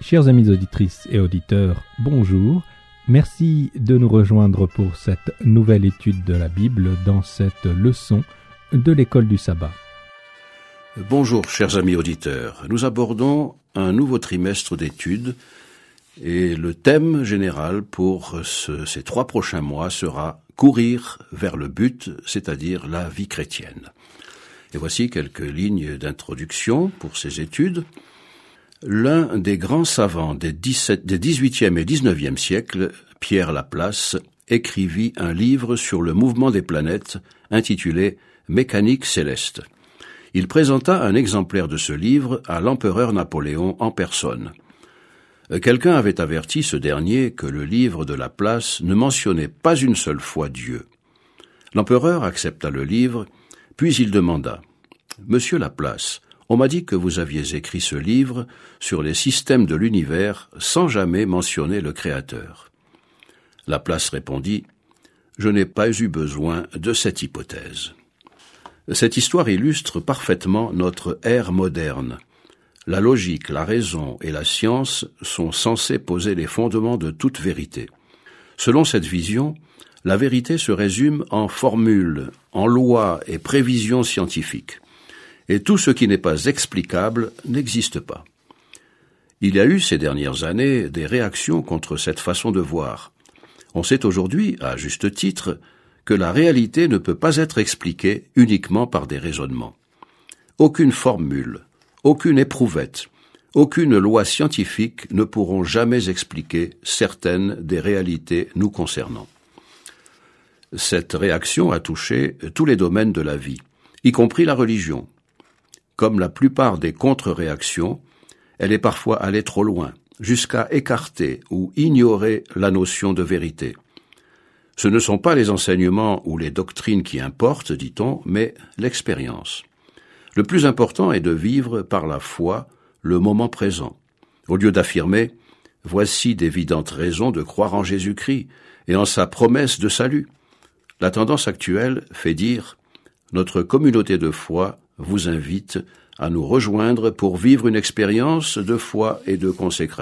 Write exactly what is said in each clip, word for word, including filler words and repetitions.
Chers amis auditrices et auditeurs, bonjour. Merci de nous rejoindre pour cette nouvelle étude de la Bible dans cette leçon de l'école du sabbat. Bonjour chers amis auditeurs, nous abordons un nouveau trimestre d'études et le thème général pour ce, ces trois prochains mois sera « Courir vers le but », c'est-à-dire la vie chrétienne. Et voici quelques lignes d'introduction pour ces études. L'un des grands savants des, dix-sept, des dix-huitième et dix-neuvième siècles, Pierre Laplace, écrivit un livre sur le mouvement des planètes intitulé « Mécanique céleste ». Il présenta un exemplaire de ce livre à l'empereur Napoléon en personne. Quelqu'un avait averti ce dernier que le livre de Laplace ne mentionnait pas une seule fois Dieu. L'empereur accepta le livre, puis il demanda « Monsieur Laplace, on m'a dit que vous aviez écrit ce livre sur les systèmes de l'univers sans jamais mentionner le Créateur. » Laplace répondit « Je n'ai pas eu besoin de cette hypothèse. » Cette histoire illustre parfaitement notre ère moderne. La logique, la raison et la science sont censées poser les fondements de toute vérité. Selon cette vision, la vérité se résume en formules, en lois et prévisions scientifiques. Et tout ce qui n'est pas explicable n'existe pas. Il y a eu ces dernières années des réactions contre cette façon de voir. On sait aujourd'hui, à juste titre, que la réalité ne peut pas être expliquée uniquement par des raisonnements. Aucune formule, aucune éprouvette, aucune loi scientifique ne pourront jamais expliquer certaines des réalités nous concernant. Cette réaction a touché tous les domaines de la vie, y compris la religion. Comme la plupart des contre-réactions, elle est parfois allée trop loin, jusqu'à écarter ou ignorer la notion de vérité. Ce ne sont pas les enseignements ou les doctrines qui importent, dit-on, mais l'expérience. Le plus important est de vivre par la foi le moment présent, au lieu d'affirmer « voici d'évidentes raisons de croire en Jésus-Christ et en sa promesse de salut ». La tendance actuelle fait dire « notre communauté de foi vous invite à nous rejoindre pour vivre une expérience de foi et de consécration ».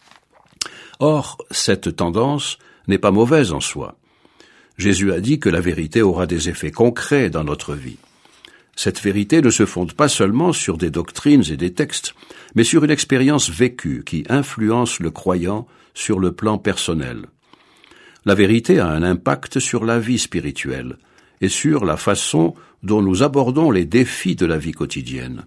Or, cette tendance n'est pas mauvaise en soi. Jésus a dit que la vérité aura des effets concrets dans notre vie. Cette vérité ne se fonde pas seulement sur des doctrines et des textes, mais sur une expérience vécue qui influence le croyant sur le plan personnel. La vérité a un impact sur la vie spirituelle et sur la façon dont nous abordons les défis de la vie quotidienne.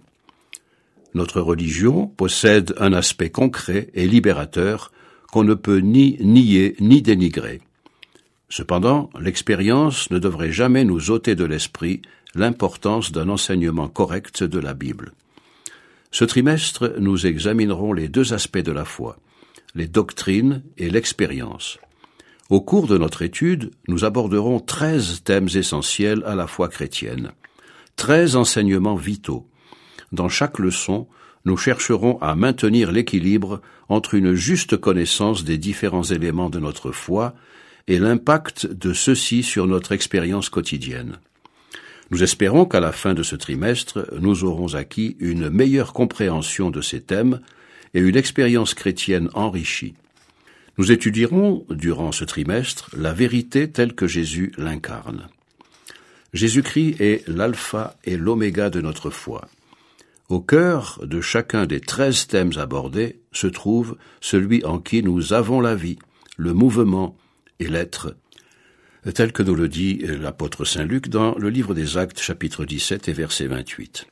Notre religion possède un aspect concret et libérateur qu'on ne peut ni nier ni dénigrer. Cependant, l'expérience ne devrait jamais nous ôter de l'esprit l'importance d'un enseignement correct de la Bible. Ce trimestre, nous examinerons les deux aspects de la foi, les doctrines et l'expérience. Au cours de notre étude, nous aborderons treize thèmes essentiels à la foi chrétienne, treize enseignements vitaux. Dans chaque leçon, nous chercherons à maintenir l'équilibre entre une juste connaissance des différents éléments de notre foi et l'impact de ceux-ci sur notre expérience quotidienne. Nous espérons qu'à la fin de ce trimestre, nous aurons acquis une meilleure compréhension de ces thèmes et une expérience chrétienne enrichie. Nous étudierons, durant ce trimestre, la vérité telle que Jésus l'incarne. Jésus-Christ est l'alpha et l'oméga de notre foi. Au cœur de chacun des treize thèmes abordés se trouve celui en qui nous avons la vie, le mouvement et l'être, tel que nous le dit l'apôtre Saint Luc dans le livre des Actes, chapitre dix-sept et verset vingt-huit.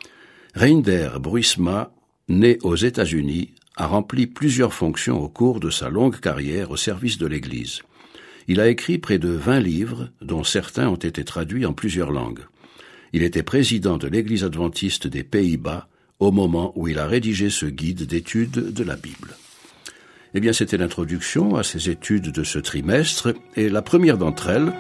Reinder Bruisma, né aux États-Unis, a rempli plusieurs fonctions au cours de sa longue carrière au service de l'Église. Il a écrit près de vingt livres, dont certains ont été traduits en plusieurs langues. Il était président de l'Église adventiste des Pays-Bas au moment où il a rédigé ce guide d'études de la Bible. Eh bien, c'était l'introduction à ces études de ce trimestre, et la première d'entre elles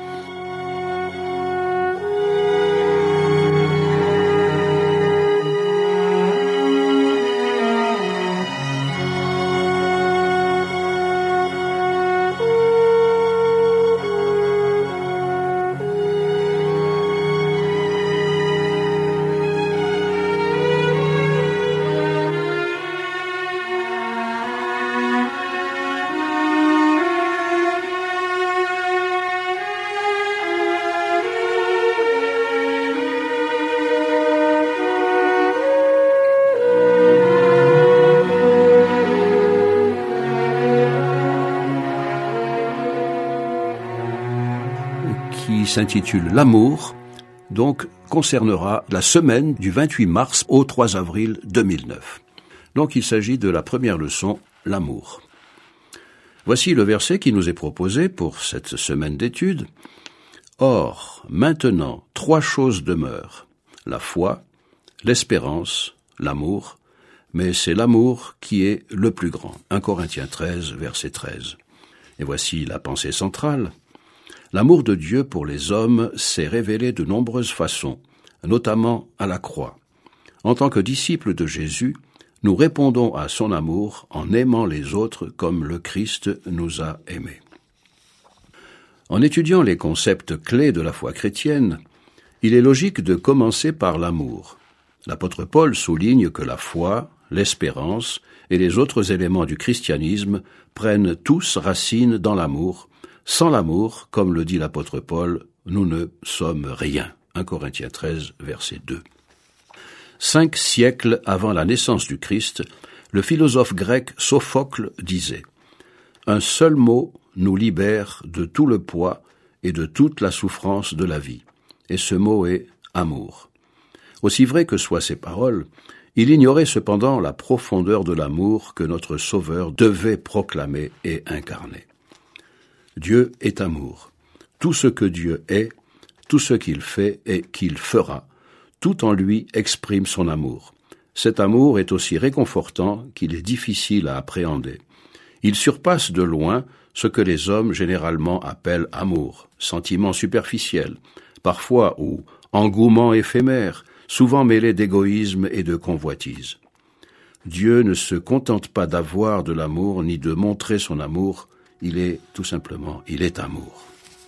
s'intitule « L'amour », donc concernera la semaine du vingt-huit mars au trois avril deux mille neuf. Donc il s'agit de la première leçon, l'amour. Voici le verset qui nous est proposé pour cette semaine d'études. « Or, maintenant, trois choses demeurent, la foi, l'espérance, l'amour, mais c'est l'amour qui est le plus grand. » un Corinthiens treize, verset treize. Et voici la pensée centrale. L'amour de Dieu pour les hommes s'est révélé de nombreuses façons, notamment à la croix. En tant que disciples de Jésus, nous répondons à son amour en aimant les autres comme le Christ nous a aimés. En étudiant les concepts clés de la foi chrétienne, il est logique de commencer par l'amour. L'apôtre Paul souligne que la foi, l'espérance et les autres éléments du christianisme prennent tous racine dans l'amour. Sans l'amour, comme le dit l'apôtre Paul, nous ne sommes rien. un Corinthiens treize, verset deux. Cinq siècles avant la naissance du Christ, le philosophe grec Sophocle disait « Un seul mot nous libère de tout le poids et de toute la souffrance de la vie. Et ce mot est amour. » Aussi vrai que soient ces paroles, il ignorait cependant la profondeur de l'amour que notre Sauveur devait proclamer et incarner. Dieu est amour. Tout ce que Dieu est, tout ce qu'il fait et qu'il fera, tout en lui exprime son amour. Cet amour est aussi réconfortant qu'il est difficile à appréhender. Il surpasse de loin ce que les hommes généralement appellent amour, sentiment superficiel, parfois ou engouement éphémère, souvent mêlé d'égoïsme et de convoitise. Dieu ne se contente pas d'avoir de l'amour ni de montrer son amour, il est tout simplement, il est amour.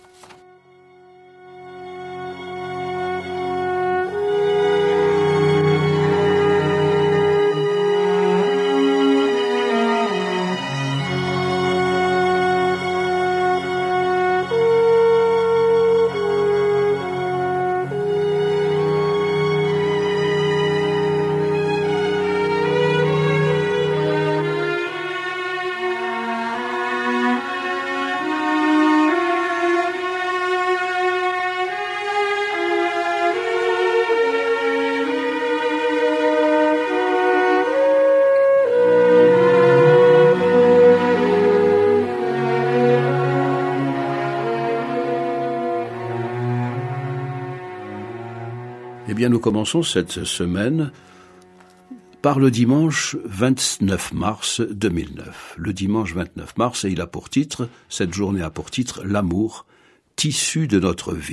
Eh bien, nous commençons cette semaine par le dimanche vingt-neuf mars deux mille neuf. Le dimanche vingt-neuf mars, et il a pour titre, cette journée a pour titre « L'amour, tissu de notre vie ».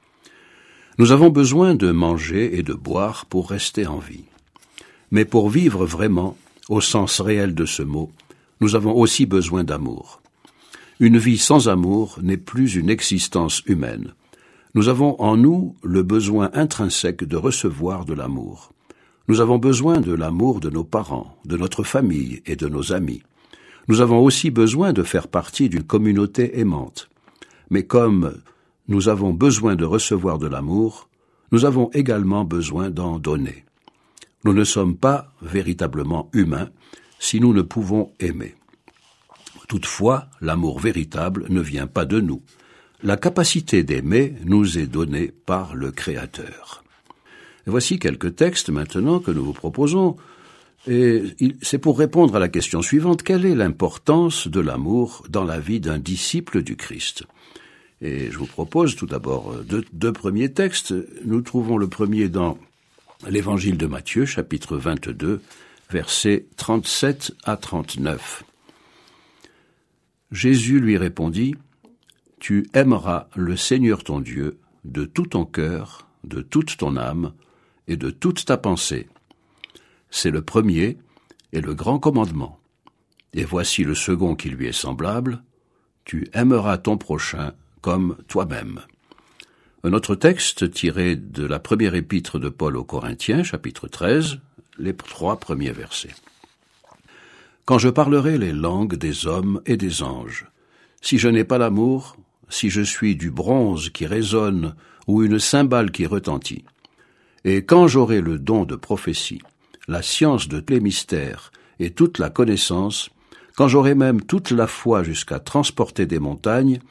Nous avons besoin de manger et de boire pour rester en vie. Mais pour vivre vraiment, au sens réel de ce mot, nous avons aussi besoin d'amour. Une vie sans amour n'est plus une existence humaine. Nous avons en nous le besoin intrinsèque de recevoir de l'amour. Nous avons besoin de l'amour de nos parents, de notre famille et de nos amis. Nous avons aussi besoin de faire partie d'une communauté aimante. Mais comme nous avons besoin de recevoir de l'amour, nous avons également besoin d'en donner. Nous ne sommes pas véritablement humains si nous ne pouvons aimer. Toutefois, l'amour véritable ne vient pas de nous. La capacité d'aimer nous est donnée par le Créateur. Et voici quelques textes maintenant que nous vous proposons. Et c'est pour répondre à la question suivante, quelle est l'importance de l'amour dans la vie d'un disciple du Christ ? Et je vous propose tout d'abord deux, deux premiers textes. Nous trouvons le premier dans l'Évangile de Matthieu, chapitre vingt-deux, versets trente-sept à trente-neuf. Jésus lui répondit, « Tu aimeras le Seigneur ton Dieu de tout ton cœur, de toute ton âme et de toute ta pensée. C'est le premier et le grand commandement. Et voici le second qui lui est semblable, tu aimeras ton prochain comme toi-même. » Un autre texte tiré de la première épître de Paul aux Corinthiens, chapitre treize, les trois premiers versets. « Quand je parlerai les langues des hommes et des anges, si je n'ai pas l'amour, si je suis du bronze qui résonne ou une cymbale qui retentit, et quand j'aurai le don de prophétie, la science de tous les mystères et toute la connaissance, quand j'aurai même toute la foi jusqu'à transporter des montagnes,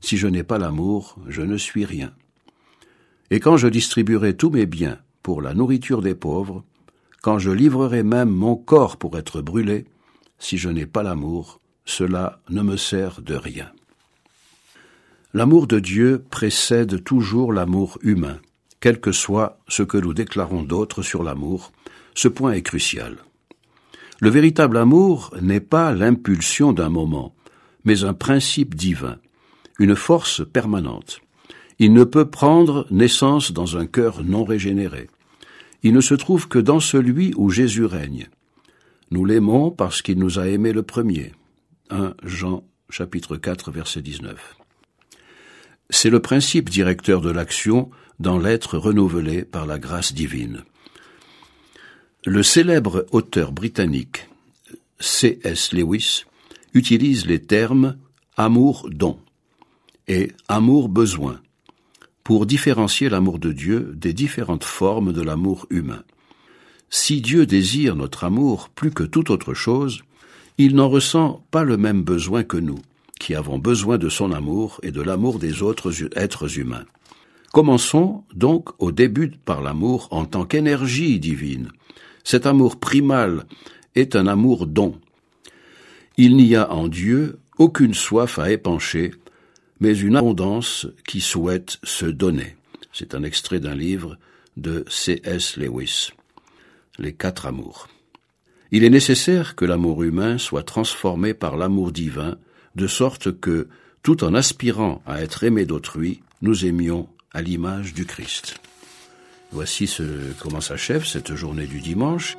Si je n'ai pas l'amour, je ne suis rien. Et quand je distribuerai tous mes biens pour la nourriture des pauvres, quand je livrerai même mon corps pour être brûlé, si je n'ai pas l'amour, cela ne me sert de rien. L'amour de Dieu précède toujours l'amour humain, quel que soit ce que nous déclarons d'autre sur l'amour. Ce point est crucial. Le véritable amour n'est pas l'impulsion d'un moment, mais un principe divin, une force permanente. Il ne peut prendre naissance dans un cœur non régénéré. Il ne se trouve que dans celui où Jésus règne. Nous l'aimons parce qu'il nous a aimés le premier. premier Jean chapitre quatre verset dix-neuf. C'est le principe directeur de l'action dans l'être renouvelé par la grâce divine. Le célèbre auteur britannique C S Lewis utilise les termes « amour-don » et « amour-besoin » pour différencier l'amour de Dieu des différentes formes de l'amour humain. Si Dieu désire notre amour plus que toute autre chose, il n'en ressent pas le même besoin que nous, qui avons besoin de son amour et de l'amour des autres êtres humains. Commençons donc au début par l'amour en tant qu'énergie divine. Cet amour primal est un amour-don. Il n'y a en Dieu aucune soif à épancher, mais une abondance qui souhaite se donner. C'est un extrait d'un livre de C S Lewis, Les quatre amours. Il est nécessaire que l'amour humain soit transformé par l'amour divin, de sorte que, tout en aspirant à être aimé d'autrui, nous aimions à l'image du Christ. Voici ce, comment s'achève cette journée du dimanche.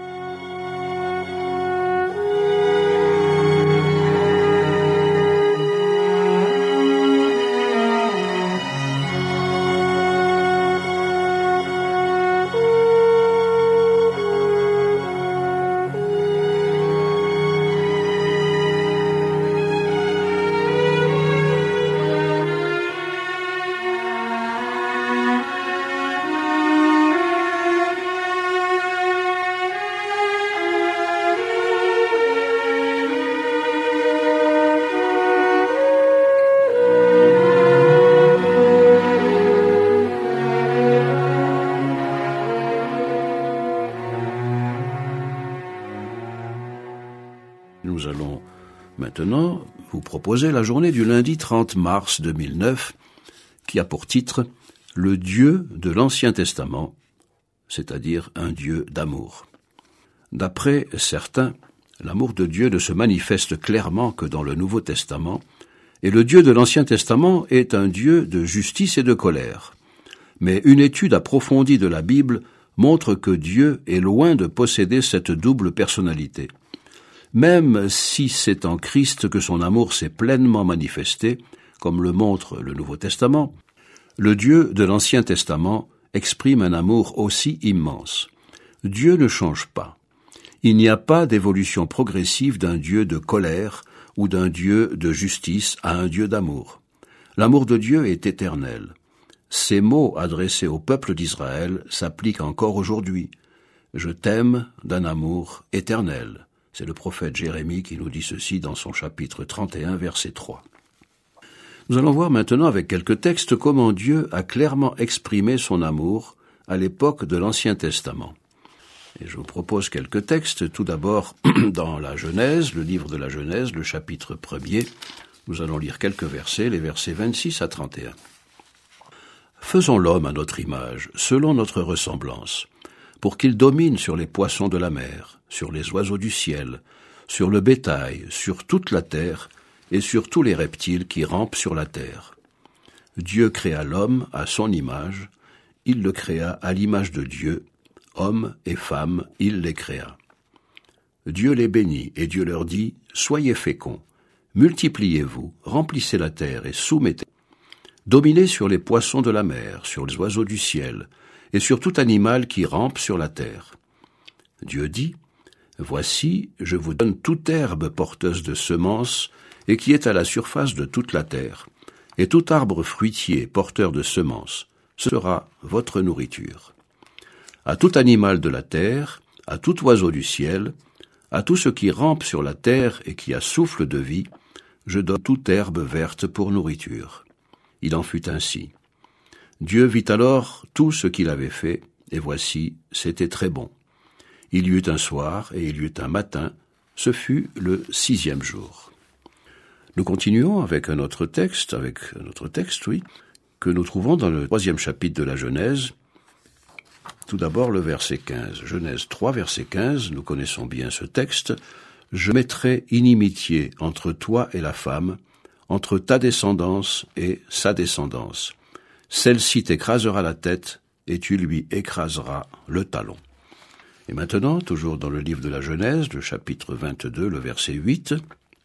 Nous allons maintenant vous proposer la journée du lundi trente mars deux mille neuf, qui a pour titre « Le Dieu de l'Ancien Testament », c'est-à-dire un Dieu d'amour. D'après certains, l'amour de Dieu ne se manifeste clairement que dans le Nouveau Testament, et le Dieu de l'Ancien Testament est un Dieu de justice et de colère. Mais une étude approfondie de la Bible montre que Dieu est loin de posséder cette double personnalité. Même si c'est en Christ que son amour s'est pleinement manifesté, comme le montre le Nouveau Testament, le Dieu de l'Ancien Testament exprime un amour aussi immense. Dieu ne change pas. Il n'y a pas d'évolution progressive d'un Dieu de colère ou d'un Dieu de justice à un Dieu d'amour. L'amour de Dieu est éternel. Ces mots adressés au peuple d'Israël s'appliquent encore aujourd'hui. « Je t'aime d'un amour éternel ». C'est le prophète Jérémie qui nous dit ceci dans son chapitre trente et un, verset trois. Nous allons voir maintenant avec quelques textes comment Dieu a clairement exprimé son amour à l'époque de l'Ancien Testament. Et je vous propose quelques textes. Tout d'abord, dans la Genèse, le livre de la Genèse, le chapitre premier, nous allons lire quelques versets, les versets vingt-six à trente et un. « Faisons l'homme à notre image, selon notre ressemblance, pour qu'il domine sur les poissons de la mer, sur les oiseaux du ciel, sur le bétail, sur toute la terre, et sur tous les reptiles qui rampent sur la terre. Dieu créa l'homme à son image, il le créa à l'image de Dieu, hommes et femmes, il les créa. Dieu les bénit, et Dieu leur dit, « Soyez féconds, multipliez-vous, remplissez la terre et soumettez. Dominez sur les poissons de la mer, sur les oiseaux du ciel, et sur tout animal qui rampe sur la terre. » Dieu dit, « Voici, je vous donne toute herbe porteuse de semences et qui est à la surface de toute la terre, et tout arbre fruitier porteur de semences, ce sera votre nourriture. À tout animal de la terre, à tout oiseau du ciel, à tout ce qui rampe sur la terre et qui a souffle de vie, je donne toute herbe verte pour nourriture. » Il en fut ainsi. Dieu vit alors tout ce qu'il avait fait, et voici, c'était très bon. Il y eut un soir et il y eut un matin, ce fut le sixième jour. Nous continuons avec un autre texte, avec un autre texte, oui, que nous trouvons dans le troisième chapitre de la Genèse. Tout d'abord le verset quinze. Genèse trois, verset quinze, nous connaissons bien ce texte. « Je mettrai inimitié entre toi et la femme, entre ta descendance et sa descendance. Celle-ci t'écrasera la tête, et tu lui écraseras le talon. » Et maintenant, toujours dans le livre de la Genèse, le chapitre vingt-deux, le verset huit,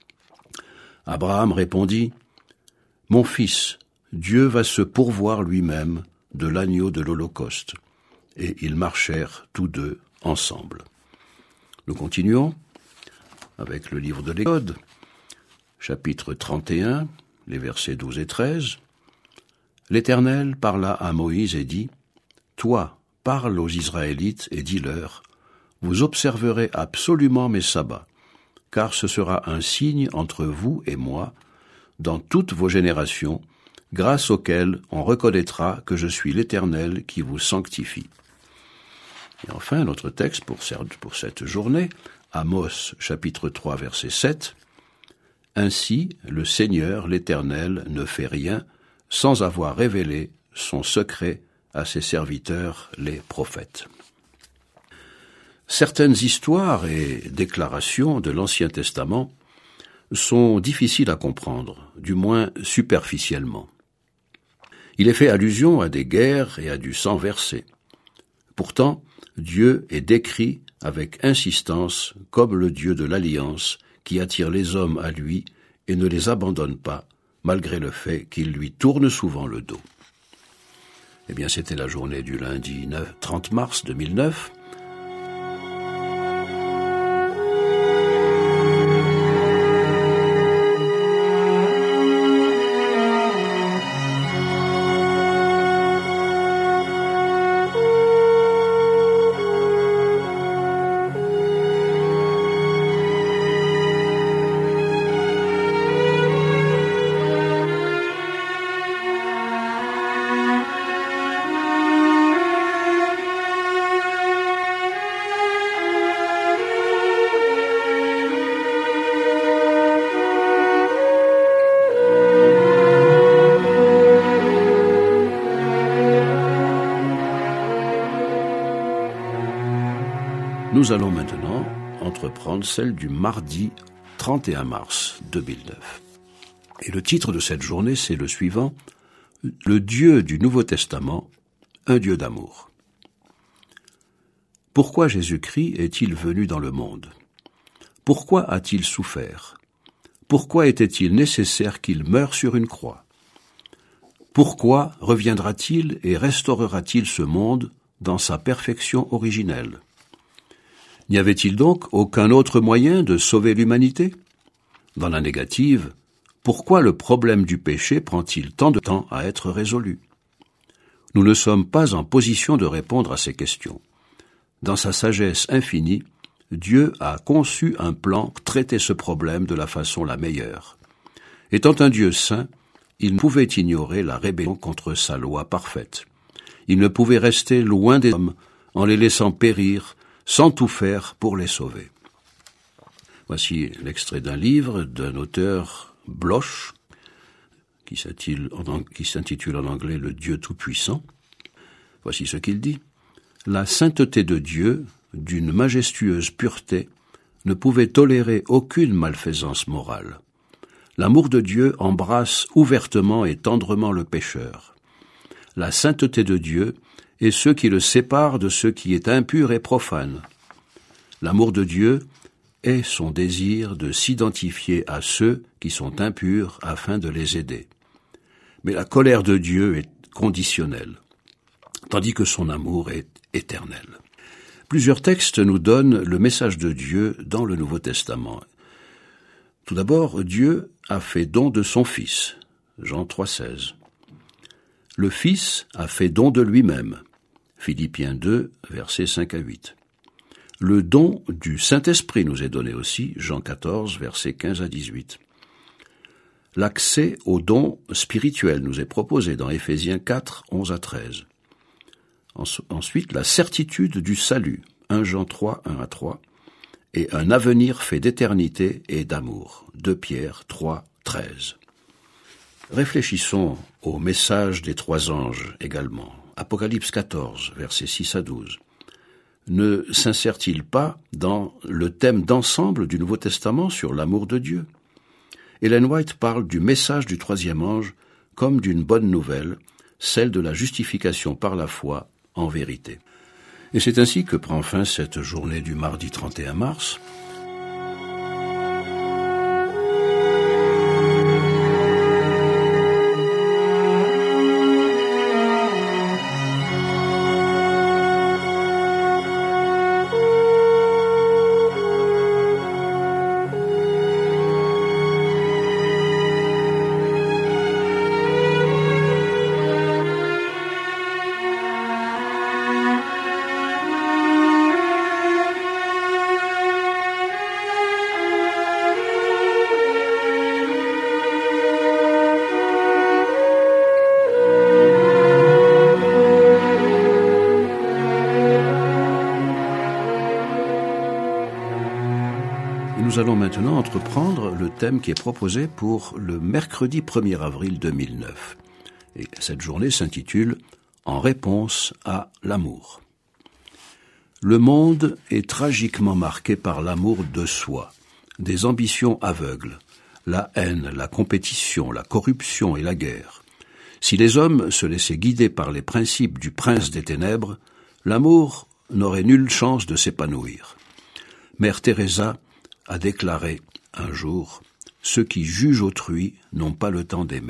Abraham répondit, « Mon fils, Dieu va se pourvoir lui-même de l'agneau de l'Holocauste. » Et ils marchèrent tous deux ensemble. Nous continuons avec le livre de l'Exode, chapitre trente et un, les versets douze et treize. L'Éternel parla à Moïse et dit, « Toi, parle aux Israélites et dis-leur, vous observerez absolument mes sabbats, car ce sera un signe entre vous et moi, dans toutes vos générations, grâce auquel on reconnaîtra que je suis l'Éternel qui vous sanctifie. » Et enfin, notre texte pour cette journée, Amos, chapitre trois, verset sept. « Ainsi, le Seigneur, l'Éternel, ne fait rien sans avoir révélé son secret à ses serviteurs, les prophètes. » Certaines histoires et déclarations de l'Ancien Testament sont difficiles à comprendre, du moins superficiellement. Il est fait allusion à des guerres et à du sang versé. Pourtant, Dieu est décrit avec insistance comme le Dieu de l'alliance qui attire les hommes à lui et ne les abandonne pas, malgré le fait qu'il lui tourne souvent le dos. Eh bien, c'était la journée du lundi trente mars deux mille neuf. Nous allons maintenant entreprendre celle du mardi trente et un mars deux mille neuf. Et le titre de cette journée, c'est le suivant, « Le Dieu du Nouveau Testament, un Dieu d'amour ». Pourquoi Jésus-Christ est-il venu dans le monde? Pourquoi a-t-il souffert? Pourquoi était-il nécessaire qu'il meure sur une croix? Pourquoi reviendra-t-il et restaurera-t-il ce monde dans sa perfection originelle? N'y avait-il donc aucun autre moyen de sauver l'humanité? Dans la négative, pourquoi le problème du péché prend-il tant de temps à être résolu? Nous ne sommes pas en position de répondre à ces questions. Dans sa sagesse infinie, Dieu a conçu un plan pour traiter ce problème de la façon la meilleure. Étant un Dieu saint, il ne pouvait ignorer la rébellion contre sa loi parfaite. Il ne pouvait rester loin des hommes en les laissant périr sans tout faire pour les sauver. Voici l'extrait d'un livre d'un auteur Bloch, qui s'intitule en anglais « Le Dieu Tout-Puissant ». Voici ce qu'il dit. « La sainteté de Dieu, d'une majestueuse pureté, ne pouvait tolérer aucune malfaisance morale. L'amour de Dieu embrasse ouvertement et tendrement le pécheur. La sainteté de Dieu et ceux qui le séparent de ce qui est impur et profane. L'amour de Dieu est son désir de s'identifier à ceux qui sont impurs afin de les aider. Mais la colère de Dieu est conditionnelle, tandis que son amour est éternel. » Plusieurs textes nous donnent le message de Dieu dans le Nouveau Testament. Tout d'abord, Dieu a fait don de son Fils, Jean trois, seize. Le Fils a fait don de lui-même, Philippiens deux, versets cinq à huit. Le don du Saint-Esprit nous est donné aussi, Jean quatorze, versets quinze à dix-huit. L'accès aux dons spirituels nous est proposé dans Éphésiens quatre, onze à treize. Ensuite, la certitude du salut, premier Jean trois, un à trois, et un avenir fait d'éternité et d'amour, deux Pierre trois, treize. Réfléchissons au message des trois anges également. Apocalypse quatorze, versets six à douze. Ne s'insère-t-il pas dans le thème d'ensemble du Nouveau Testament sur l'amour de Dieu? Ellen White parle du message du troisième ange comme d'une bonne nouvelle, celle de la justification par la foi en vérité. Et c'est ainsi que prend fin cette journée du mardi trente et un mars. Nous allons maintenant entreprendre le thème qui est proposé pour le mercredi premier avril deux mille neuf. Et cette journée s'intitule « En réponse à l'amour ». Le monde est tragiquement marqué par l'amour de soi, des ambitions aveugles, la haine, la compétition, la corruption et la guerre. Si les hommes se laissaient guider par les principes du prince des ténèbres, l'amour n'aurait nulle chance de s'épanouir. Mère Teresa a déclaré un jour « Ceux qui jugent autrui n'ont pas le temps d'aimer ».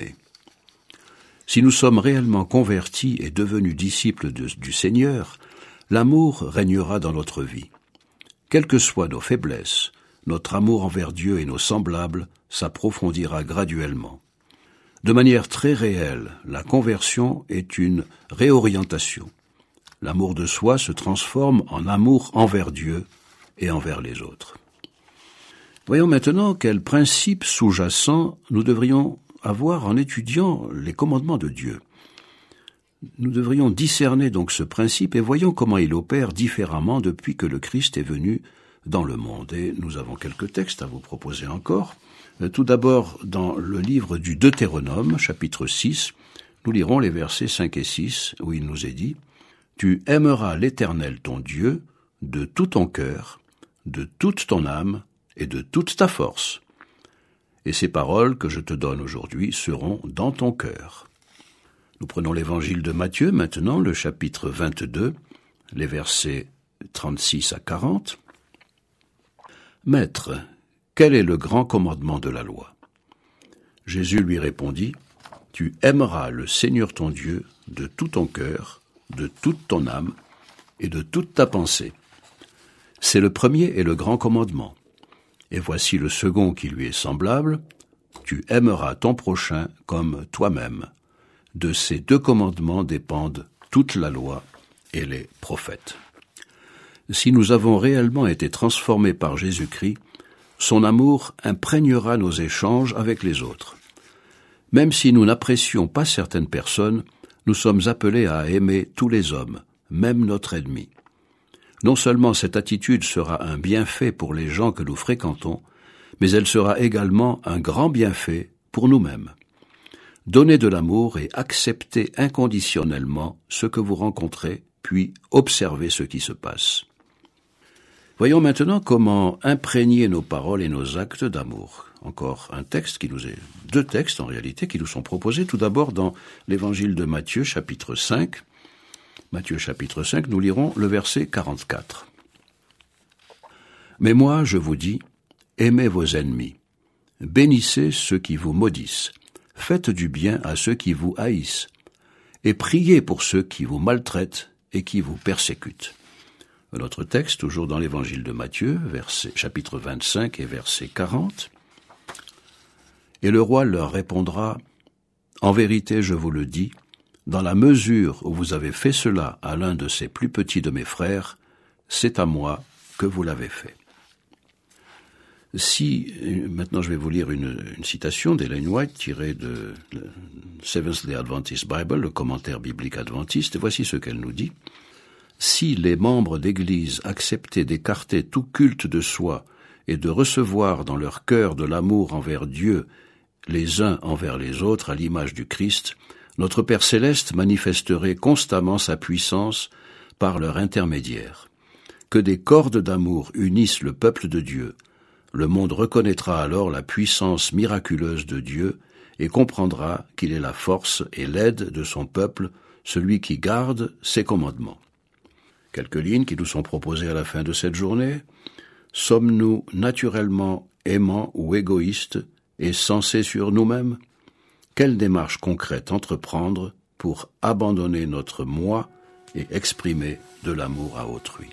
Si nous sommes réellement convertis et devenus disciples de, du Seigneur, l'amour régnera dans notre vie. Quelles que soient nos faiblesses, notre amour envers Dieu et nos semblables s'approfondira graduellement. De manière très réelle, la conversion est une réorientation. L'amour de soi se transforme en amour envers Dieu et envers les autres. Voyons maintenant quels principes sous-jacents nous devrions avoir en étudiant les commandements de Dieu. Nous devrions discerner donc ce principe et voyons comment il opère différemment depuis que le Christ est venu dans le monde. Et nous avons quelques textes à vous proposer encore. Tout d'abord, dans le livre du Deutéronome, chapitre six, nous lirons les versets cinq et six, où il nous est dit « Tu aimeras l'Éternel ton Dieu de tout ton cœur, de toute ton âme, et de toute ta force. Et ces paroles que je te donne aujourd'hui seront dans ton cœur. » Nous prenons l'évangile de Matthieu, maintenant, le chapitre vingt-deux, les versets trente-six à quarante. « Maître, quel est le grand commandement de la loi ?» Jésus lui répondit, « Tu aimeras le Seigneur ton Dieu de tout ton cœur, de toute ton âme et de toute ta pensée. C'est le premier et le grand commandement. Et voici le second qui lui est semblable, tu aimeras ton prochain comme toi-même. De ces deux commandements dépendent toute la loi et les prophètes. » Si nous avons réellement été transformés par Jésus-Christ, son amour imprégnera nos échanges avec les autres. Même si nous n'apprécions pas certaines personnes, nous sommes appelés à aimer tous les hommes, même notre ennemi. Non seulement cette attitude sera un bienfait pour les gens que nous fréquentons, mais elle sera également un grand bienfait pour nous-mêmes. Donnez de l'amour et acceptez inconditionnellement ce que vous rencontrez, puis observez ce qui se passe. Voyons maintenant comment imprégner nos paroles et nos actes d'amour. Encore un texte qui nous est, deux textes en réalité qui nous sont proposés. Tout d'abord dans l'évangile de Matthieu, chapitre cinq. Matthieu chapitre cinq, nous lirons le verset quarante-quatre. « Mais moi, je vous dis, aimez vos ennemis, bénissez ceux qui vous maudissent, faites du bien à ceux qui vous haïssent, et priez pour ceux qui vous maltraitent et qui vous persécutent. » Notre texte, toujours dans l'évangile de Matthieu, verset, chapitre vingt-cinq et verset quarante. « Et le roi leur répondra, en vérité, je vous le dis, dans la mesure où vous avez fait cela à l'un de ces plus petits de mes frères, c'est à moi que vous l'avez fait. » Si, maintenant je vais vous lire une, une citation d'Ellen White tirée de Seventh-day Adventist Bible, le commentaire biblique adventiste, et voici ce qu'elle nous dit. Si les membres d'Église acceptaient d'écarter tout culte de soi et de recevoir dans leur cœur de l'amour envers Dieu, les uns envers les autres à l'image du Christ, notre Père céleste manifesterait constamment sa puissance par leur intermédiaire. Que des cordes d'amour unissent le peuple de Dieu. Le monde reconnaîtra alors la puissance miraculeuse de Dieu et comprendra qu'il est la force et l'aide de son peuple, celui qui garde ses commandements. Quelques lignes qui nous sont proposées à la fin de cette journée. Sommes-nous naturellement aimants ou égoïstes et sensés sur nous-mêmes? Quelle démarche concrète entreprendre pour abandonner notre moi et exprimer de l'amour à autrui?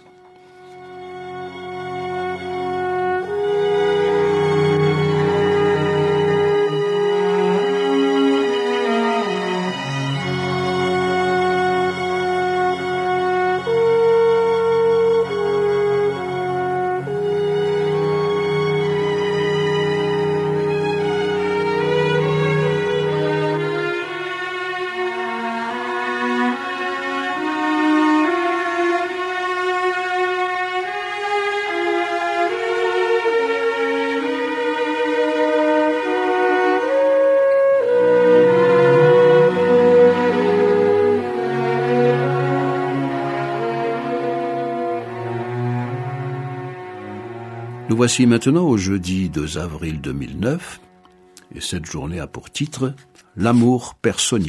Nous voici maintenant au jeudi deux avril deux mille neuf, et cette journée a pour titre « L'amour personnifié ».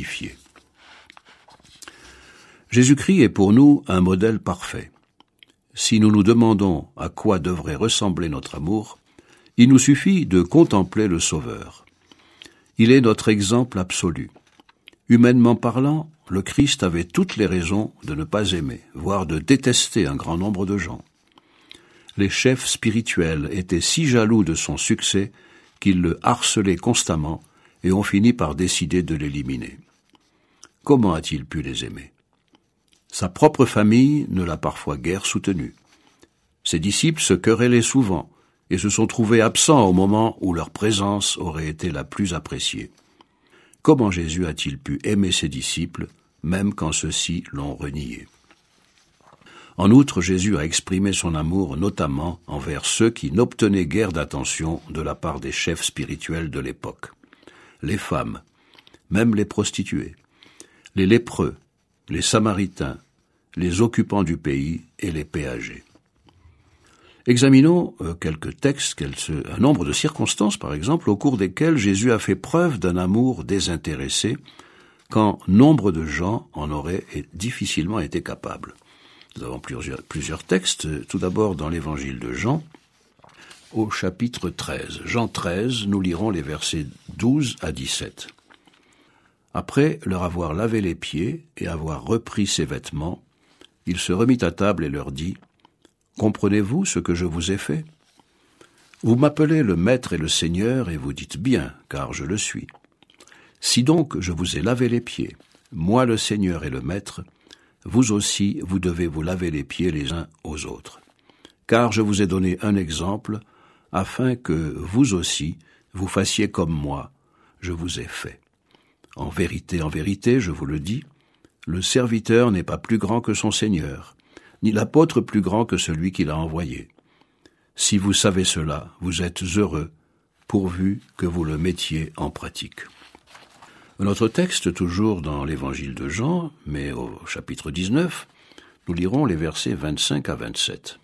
Jésus-Christ est pour nous un modèle parfait. Si nous nous demandons à quoi devrait ressembler notre amour, il nous suffit de contempler le Sauveur. Il est notre exemple absolu. Humainement parlant, le Christ avait toutes les raisons de ne pas aimer, voire de détester un grand nombre de gens. Les chefs spirituels étaient si jaloux de son succès qu'ils le harcelaient constamment et ont fini par décider de l'éliminer. Comment a-t-il pu les aimer? Sa propre famille ne l'a parfois guère soutenu. Ses disciples se querellaient souvent et se sont trouvés absents au moment où leur présence aurait été la plus appréciée. Comment Jésus a-t-il pu aimer ses disciples, même quand ceux-ci l'ont renié? En outre, Jésus a exprimé son amour notamment envers ceux qui n'obtenaient guère d'attention de la part des chefs spirituels de l'époque. Les femmes, même les prostituées, les lépreux, les samaritains, les occupants du pays et les péagers. Examinons euh, quelques textes, quelques, un nombre de circonstances par exemple, au cours desquelles Jésus a fait preuve d'un amour désintéressé, quand nombre de gens en auraient difficilement été capables. Nous avons plusieurs, plusieurs textes, tout d'abord dans l'évangile de Jean, au chapitre treize. Jean treize, nous lirons les versets douze à dix-sept. Après leur avoir lavé les pieds et avoir repris ses vêtements, il se remit à table et leur dit « Comprenez-vous ce que je vous ai fait? Vous m'appelez le Maître et le Seigneur et vous dites bien, car je le suis. Si donc je vous ai lavé les pieds, moi le Seigneur et le Maître, vous aussi, vous devez vous laver les pieds les uns aux autres. Car je vous ai donné un exemple, afin que vous aussi, vous fassiez comme moi, je vous ai fait. En vérité, en vérité, je vous le dis, le serviteur n'est pas plus grand que son Seigneur, ni l'apôtre plus grand que celui qui l'a envoyé. Si vous savez cela, vous êtes heureux, pourvu que vous le mettiez en pratique. » Notre texte, toujours dans l'évangile de Jean, mais au chapitre dix-neuf, nous lirons les versets vingt-cinq à vingt-sept.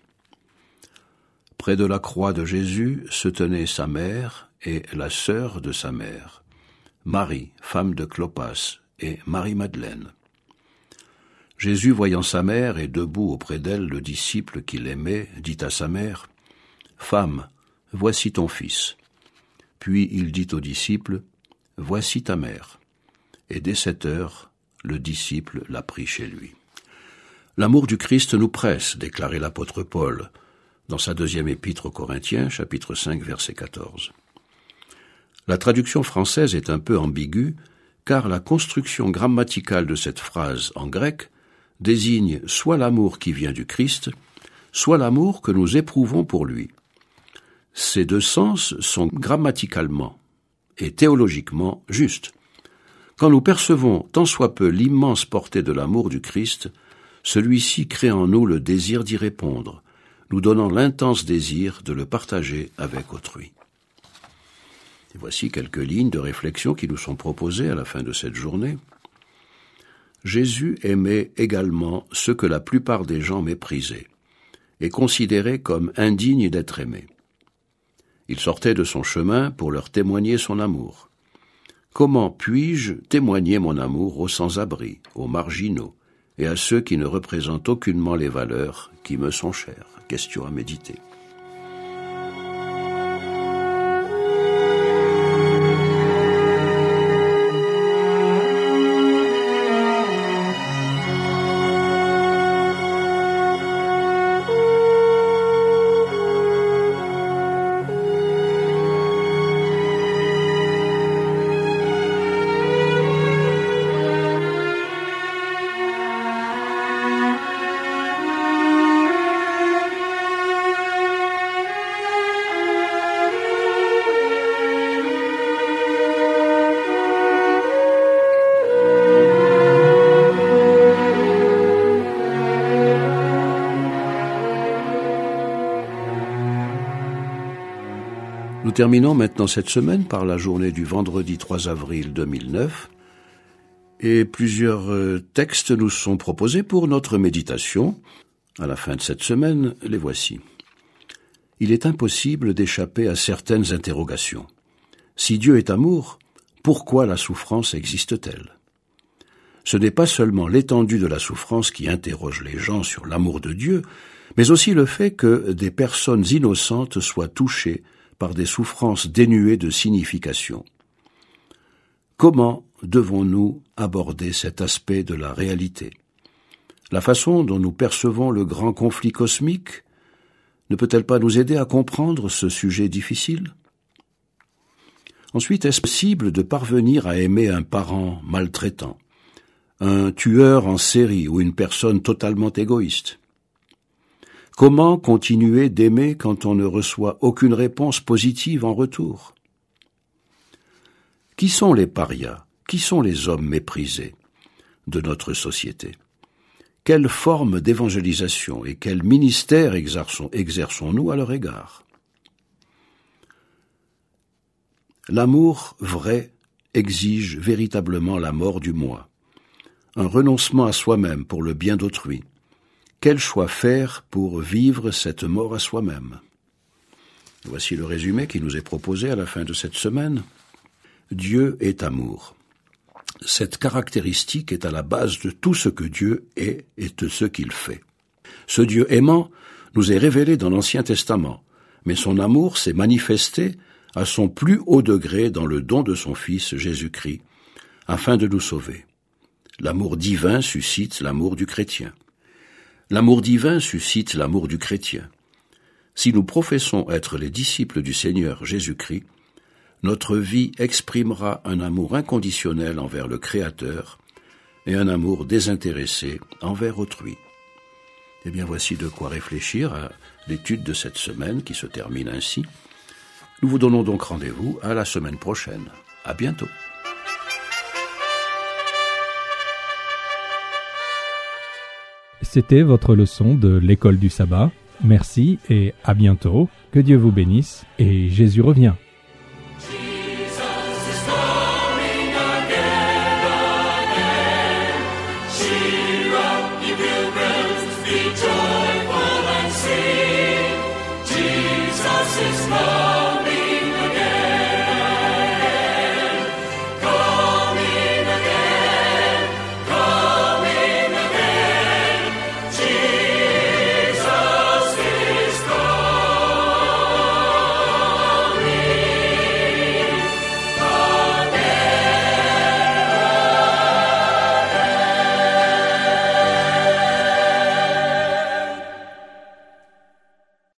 Près de la croix de Jésus se tenaient sa mère et la sœur de sa mère, Marie, femme de Clopas, et Marie-Madeleine. Jésus, voyant sa mère et debout auprès d'elle le disciple qu'il aimait, dit à sa mère, « Femme, voici ton fils. » Puis il dit au disciple, « Voici ta mère. » Et dès cette heure, le disciple l'a pris chez lui. L'amour du Christ nous presse, déclarait l'apôtre Paul, dans sa deuxième épître aux Corinthiens, chapitre cinq, verset quatorze. La traduction française est un peu ambiguë, car la construction grammaticale de cette phrase en grec désigne soit l'amour qui vient du Christ, soit l'amour que nous éprouvons pour lui. Ces deux sens sont grammaticalement et théologiquement justes. Quand nous percevons tant soit peu l'immense portée de l'amour du Christ, celui-ci crée en nous le désir d'y répondre, nous donnant l'intense désir de le partager avec autrui. Et voici quelques lignes de réflexion qui nous sont proposées à la fin de cette journée. Jésus aimait également ceux que la plupart des gens méprisaient et considéraient comme indignes d'être aimés. Il sortait de son chemin pour leur témoigner son amour. Comment puis-je témoigner mon amour aux sans-abri, aux marginaux et à ceux qui ne représentent aucunement les valeurs qui me sont chères? Question à méditer. Nous terminons maintenant cette semaine par la journée du vendredi trois avril deux mille neuf, et plusieurs textes nous sont proposés pour notre méditation. À la fin de cette semaine, les voici. Il est impossible d'échapper à certaines interrogations. Si Dieu est amour, pourquoi la souffrance existe-t-elle? Ce n'est pas seulement l'étendue de la souffrance qui interroge les gens sur l'amour de Dieu, mais aussi le fait que des personnes innocentes soient touchées par des souffrances dénuées de signification. Comment devons-nous aborder cet aspect de la réalité? La façon dont nous percevons le grand conflit cosmique ne peut-elle pas nous aider à comprendre ce sujet difficile? Ensuite, est-ce possible de parvenir à aimer un parent maltraitant, un tueur en série ou une personne totalement égoïste? Comment continuer d'aimer quand on ne reçoit aucune réponse positive en retour? Qui sont les parias? Qui sont les hommes méprisés de notre société? Quelle forme d'évangélisation et quel ministère exerçons, exerçons-nous à leur égard? L'amour vrai exige véritablement la mort du moi, un renoncement à soi-même pour le bien d'autrui. Quel choix faire pour vivre cette mort à soi-même? Voici le résumé qui nous est proposé à la fin de cette semaine. Dieu est amour. Cette caractéristique est à la base de tout ce que Dieu est et de ce qu'il fait. Ce Dieu aimant nous est révélé dans l'Ancien Testament, mais son amour s'est manifesté à son plus haut degré dans le don de son Fils Jésus-Christ, afin de nous sauver. L'amour divin suscite l'amour du chrétien. L'amour divin suscite l'amour du chrétien. Si nous professons être les disciples du Seigneur Jésus-Christ, notre vie exprimera un amour inconditionnel envers le Créateur et un amour désintéressé envers autrui. Eh bien, voici de quoi réfléchir à l'étude de cette semaine qui se termine ainsi. Nous vous donnons donc rendez-vous à la semaine prochaine. À bientôt. C'était votre leçon de l'école du sabbat. Merci et à bientôt. Que Dieu vous bénisse et Jésus revient. Jesus is Lord.